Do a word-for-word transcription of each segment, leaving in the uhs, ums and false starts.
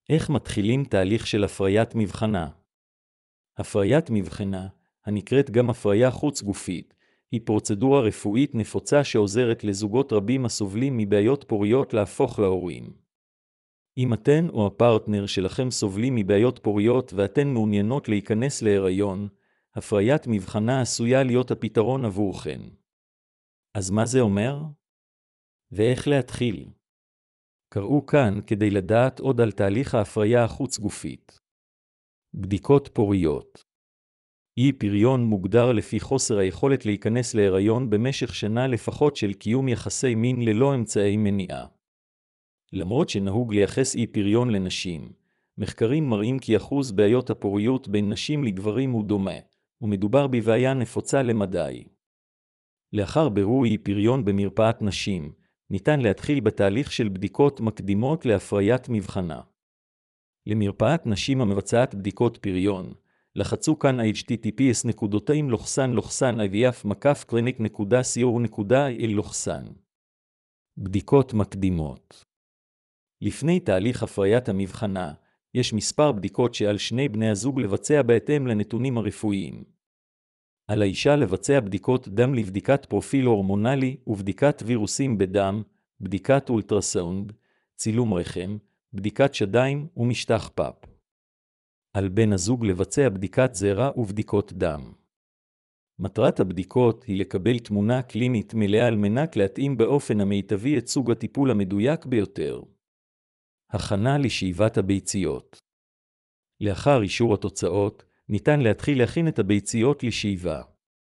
איך מתחילים תהליך של הפריית מבחנה? הפריית מבחנה, הנקראת גם הפריה חוץ גופית, היא פרוצדורה רפואית נפוצה שעוזרת לזוגות רבים הסובלים מבעיות פוריות להפוך להורים. אם אתן או הפרטנר שלכם סובלים מבעיות פוריות ואתן מעוניינות להיכנס להיריון, הפריית מבחנה עשויה להיות הפתרון עבורכן. אז מה זה אומר? ואיך להתחיל? קראו כאן כדי לדעת עוד על תהליך ההפריה החוץ גופית. בדיקות פוריות. אי פריון מוגדר לפי חוסר היכולת להיכנס להיריון במשך שנה לפחות של קיום יחסי מין ללא אמצעי מניעה. למרות שנהוג לייחס אי פריון לנשים, מחקרים מראים כי אחוז בעיות הפוריות בין נשים לגברים הוא דומה, ומדובר בבעיה נפוצה למדי. לאחר בירור אי פריון במרפאת נשים, ניתן להתחיל בתהליך של בדיקות מקדימות להפריית מבחנה. למרפאת נשים המבצעת בדיקות פריון, לחצו כאן אייץ' טי טי פי אס נקודתיים לוחסן לוחסן איי וי אף מקף קליניק נקודה סי או נקודה איי אל לוחסן. בדיקות מקדימות. לפני תהליך הפריית המבחנה, יש מספר בדיקות שעל שני בני הזוג לבצע בהתאם לנתונים הרפואיים. על האישה לבצע בדיקות דם לבדיקת פרופיל הורמונלי ובדיקת וירוסים בדם, בדיקת אולטרסאונד, צילום רחם, בדיקת שדיים ומשטח פאפ. על בן הזוג לבצע בדיקת זרע ובדיקות דם. מטרת הבדיקות היא לקבל תמונה קלינית מלאה על מנת להתאים באופן המיטבי את סוג הטיפול המדויק ביותר. הכנה לשאיבת הביציות. לאחר אישור התוצאות, ניתן להתחיל להכין את הביציות לשאיבה.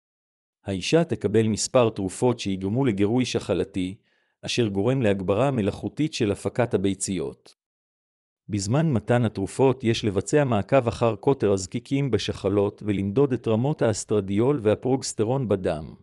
האישה תקבל מספר תרופות שיגרמו לגירוי שחלתי, אשר גורם להגברה מלאכותית של הפקת הביציות. בזמן מתן התרופות יש לבצע מעקב אחר קוטר הזקיקים בשחלות ולמדוד את רמות האסטרדיול והפרוגסטרון בדם.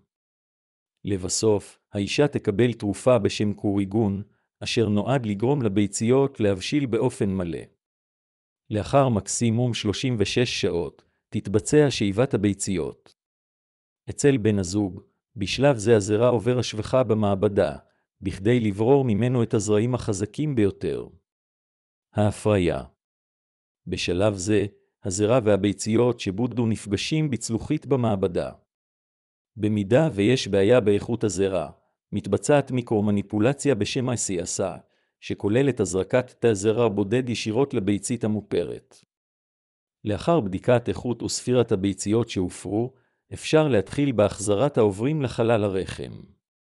לבסוף, האישה תקבל תרופה בשם קוריגון, אשר נועד לגרום לביציות להבשיל באופן מלא. לאחר מקסימום שלושים ושש שעות, תתבצע שאיבת הביציות. אצל בן הזוג, בשלב זה הזרע עובר השבחה במעבדה, בכדי לברור ממנו את הזרעים החזקים ביותר. ההפריה. בשלב זה, הזרע והביציות שבודדו נפגשים בצלוחית במעבדה. במידה ויש בעיה באיכות הזרע, מתבצעת מיקרו-מניפולציה בשם איי סי אס איי, שכוללת הזרקת תא זרע בודד ישירות לביצית המופרת. לאחר בדיקת איכות וספירת הביציות שהופרו, אפשר להתחיל בהחזרת העוברים לחלל הרחם.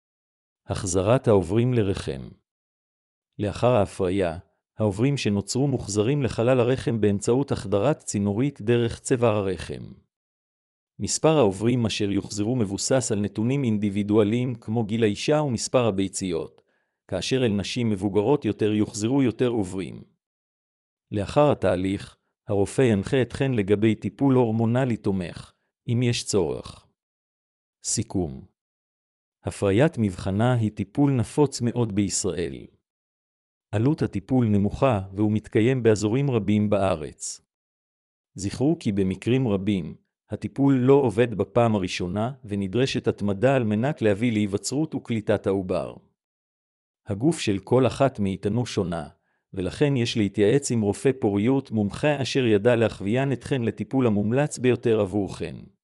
החזרת העוברים לרחם. לאחר ההפריה, העוברים שנוצרו מוחזרים לחלל הרחם באמצעות החדרת צינורית דרך צוואר הרחם. מספר העוברים אשר יוחזרו מבוסס על נתונים אינדיבידואליים כמו גיל האישה ומספר הביציות, כאשר אל נשים מבוגרות יותר יוחזרו יותר עוברים. לאחר התהליך, הרופא ינחה אתכן לגבי טיפול הורמונלי תומך, אם יש צורך. סיכום. הפריית מבחנה היא טיפול נפוץ מאוד בישראל. עלות הטיפול נמוכה והוא מתקיים באזורים רבים בארץ. זכרו כי במקרים רבים, הטיפול לא עובד בפעם הראשונה ונדרשת התמדה על מנת להביא להיווצרות וקליטת העובר. הגוף של כל אחת מאיתנו שונה, ולכן יש להתייעץ עם רופא פוריות מומחה אשר ידע להכווין אתכן לטיפול המומלץ ביותר עבורכן.